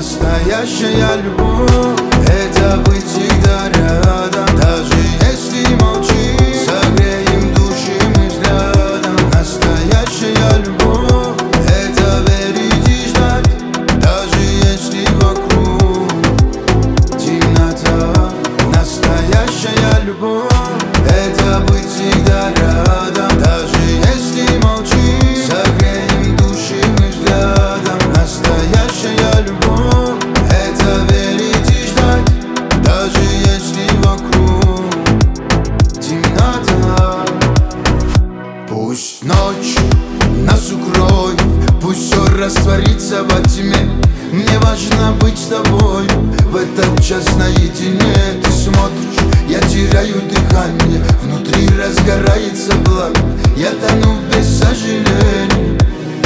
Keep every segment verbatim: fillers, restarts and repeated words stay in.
Настоящая любовь — это быть всегда рядом. Даже если молчишь, согреем души мы взглядом. Настоящая любовь — это верить и ждать, даже если вокруг темнота. Настоящая любовь — это быть всегда рядом. Даже если молчишь, согреем души мы взглядом. Настоящая любовь — это верить и ждать, даже если вокруг темнота. Пусть ночь нас укроет, пусть все растворится во тьме. Мне важно быть с тобой в этот час наедине. Ты смотришь, я теряю дыхание, внутри разгорается пламя, я тону без сожалений.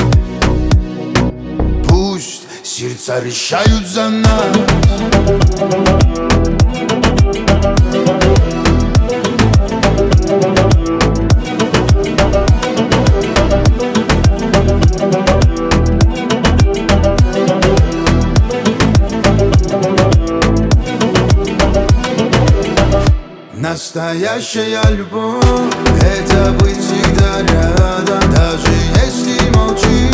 Пусть сердца решают за нас. Настоящая любовь — это быть всегда рядом. Даже если молчишь,